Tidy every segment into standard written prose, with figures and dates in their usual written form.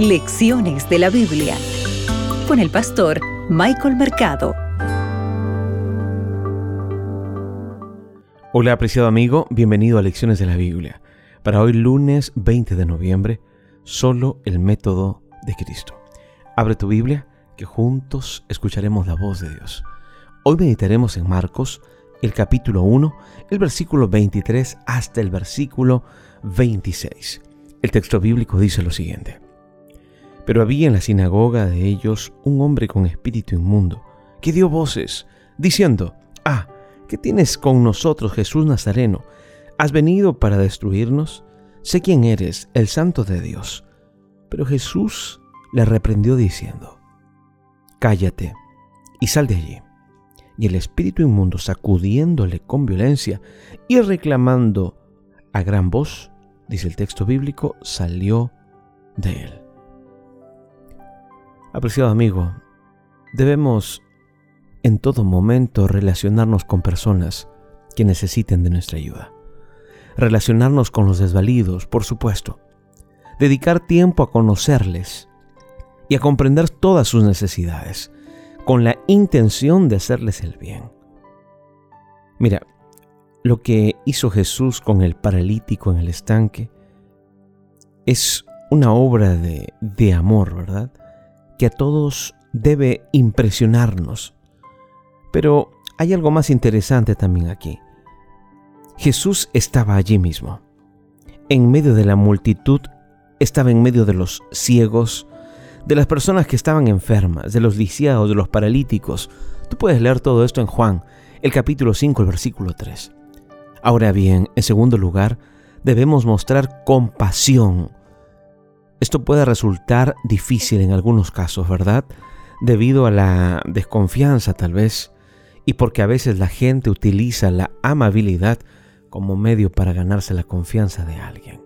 Lecciones de la Biblia con el pastor Michael Mercado. Hola, apreciado amigo, bienvenido a Lecciones de la Biblia. Para hoy, lunes 20 de noviembre, solo el método de Cristo. Abre tu Biblia, que juntos escucharemos la voz de Dios. Hoy meditaremos en Marcos, el capítulo 1, el versículo 23 hasta el versículo 26. El texto bíblico dice lo siguiente: Pero había en la sinagoga de ellos un hombre con espíritu inmundo, que dio voces, diciendo: ¿Qué tienes con nosotros, Jesús Nazareno? ¿Has venido para destruirnos? Sé quién eres, el Santo de Dios. Pero Jesús le reprendió diciendo: Cállate y sal de allí. Y el espíritu inmundo, sacudiéndole con violencia y reclamando a gran voz, dice el texto bíblico, salió de él. Apreciado amigo, debemos en todo momento relacionarnos con personas que necesiten de nuestra ayuda. Relacionarnos con los desvalidos, por supuesto. Dedicar tiempo a conocerles y a comprender todas sus necesidades, con la intención de hacerles el bien. Mira, lo que hizo Jesús con el paralítico en el estanque es una obra de amor, ¿verdad?, que a todos debe impresionarnos. Pero hay algo más interesante también aquí. Jesús estaba allí mismo. En medio de la multitud, estaba en medio de los ciegos, de las personas que estaban enfermas, de los lisiados, de los paralíticos. Tú puedes leer todo esto en Juan, el capítulo 5, el versículo 3. Ahora bien, en segundo lugar, debemos mostrar compasión. Esto puede resultar difícil en algunos casos, ¿verdad? Debido a la desconfianza tal vez, y porque a veces la gente utiliza la amabilidad como medio para ganarse la confianza de alguien.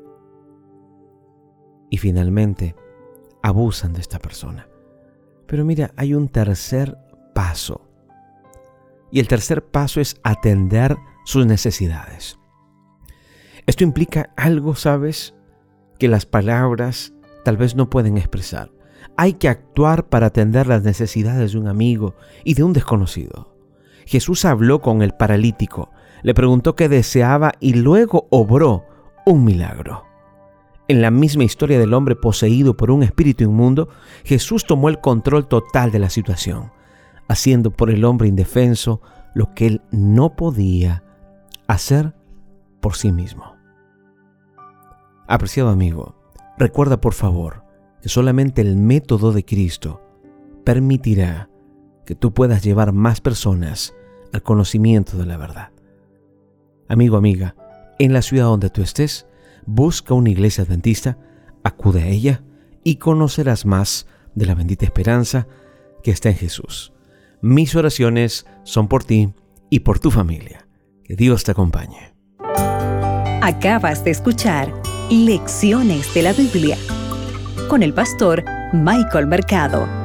Y finalmente, abusan de esta persona. Pero mira, hay un tercer paso. Y el tercer paso es atender sus necesidades. Esto implica algo, ¿sabes?, que las palabras tal vez no pueden expresar. Hay que actuar para atender las necesidades de un amigo y de un desconocido. Jesús habló con el paralítico, le preguntó qué deseaba y luego obró un milagro. En la misma historia del hombre poseído por un espíritu inmundo, Jesús tomó el control total de la situación, haciendo por el hombre indefenso lo que él no podía hacer por sí mismo. Apreciado amigo, recuerda por favor que solamente el método de Cristo permitirá que tú puedas llevar más personas al conocimiento de la verdad. Amigo, amiga, en la ciudad donde tú estés, busca una iglesia adventista, acude a ella y conocerás más de la bendita esperanza que está en Jesús. Mis oraciones son por ti y por tu familia. Que Dios te acompañe. Acabas de escuchar Lecciones de la Biblia con el pastor Michael Mercado.